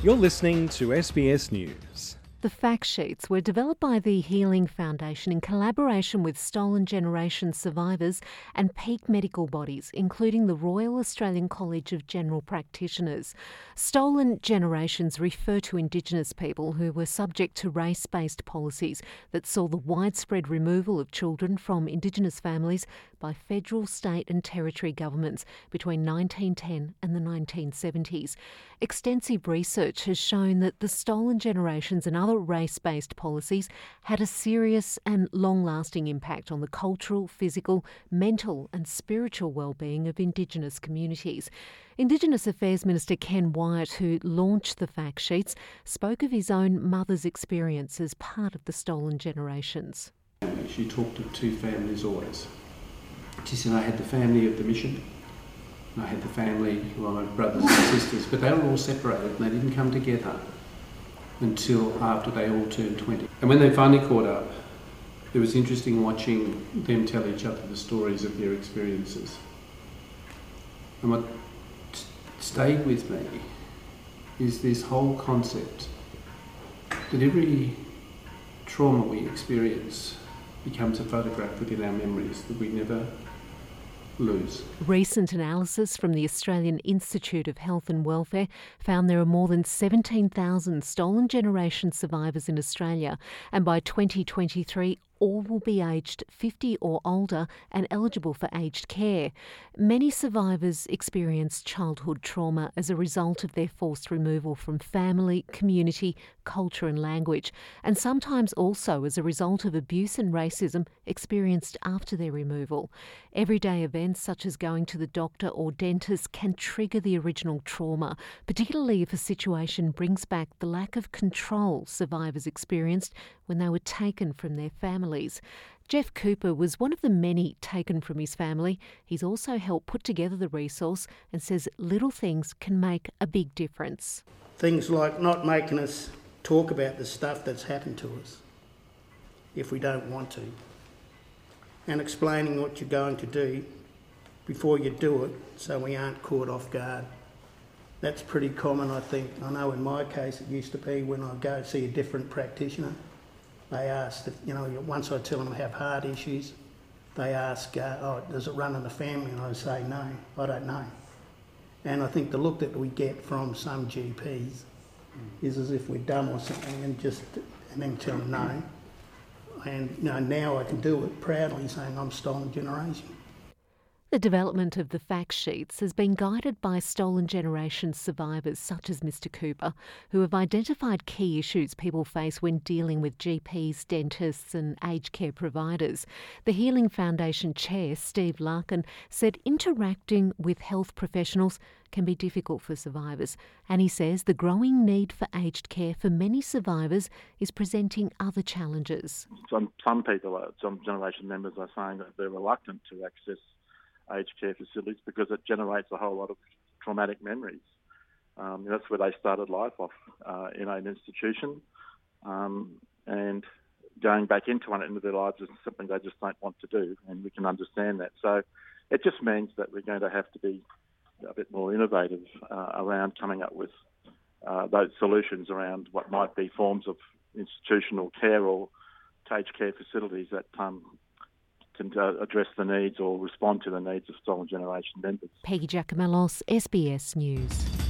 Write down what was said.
You're listening to SBS News. The fact sheets were developed by the Healing Foundation in collaboration with Stolen Generations survivors and peak medical bodies, including the Royal Australian College of General Practitioners. Stolen Generations refer to Indigenous people who were subject to race-based policies that saw the widespread removal of children from Indigenous families by federal, state and territory governments between 1910 and the 1970s. Extensive research has shown that the Stolen Generations and other race-based policies had a serious and long-lasting impact on the cultural, physical, mental and spiritual well-being of Indigenous communities. Indigenous Affairs Minister Ken Wyatt, who launched the fact sheets, spoke of his own mother's experience as part of the Stolen Generations. She talked of two families always. She said, I had the family of the mission, and I had the family who are my brothers and sisters, but they were all separated and they didn't come together until after they all turned 20. And when they finally caught up, it was interesting watching them tell each other the stories of their experiences. And what stayed with me is this whole concept that every trauma we experience becomes a photograph within our memories that we never lose. Recent analysis from the Australian Institute of Health and Welfare found there are more than 17,000 Stolen Generation survivors in Australia, and by 2023 all will be aged 50 or older and eligible for aged care. Many survivors experience childhood trauma as a result of their forced removal from family, community, culture and language, and sometimes also as a result of abuse and racism experienced after their removal. Everyday events such as going to the doctor or dentist can trigger the original trauma, particularly if a situation brings back the lack of control survivors experienced when they were taken from their families. Jeff Cooper was one of the many taken from his family. He's also helped put together the resource and says little things can make a big difference. Things like not making us talk about the stuff that's happened to us if we don't want to, and explaining what you're going to do before you do it so we aren't caught off guard. That's pretty common, I think. I know in my case it used to be when I go see a different practitioner, they ask, once I tell them I have heart issues, they ask, does it run in the family? And I say, no, I don't know. And I think the look that we get from some GPs is as if we're dumb or something, and then tell them no. And now I can do it proudly, saying I'm Stolen Generation. The development of the fact sheets has been guided by Stolen Generation survivors such as Mr Cooper, who have identified key issues people face when dealing with GPs, dentists and aged care providers. The Healing Foundation Chair, Steve Larkin, said interacting with health professionals can be difficult for survivors, and he says the growing need for aged care for many survivors is presenting other challenges. Some generation members are saying that they're reluctant to access aged care facilities because it generates a whole lot of traumatic memories. That's where they started life off, in an institution, and going back into their lives is something they just don't want to do, and we can understand that. So it just means that we're going to have to be a bit more innovative around coming up with those solutions around what might be forms of institutional care or aged care facilities that can address the needs or respond to the needs of Stolen Generation members. Peggy Giacomellos, SBS News.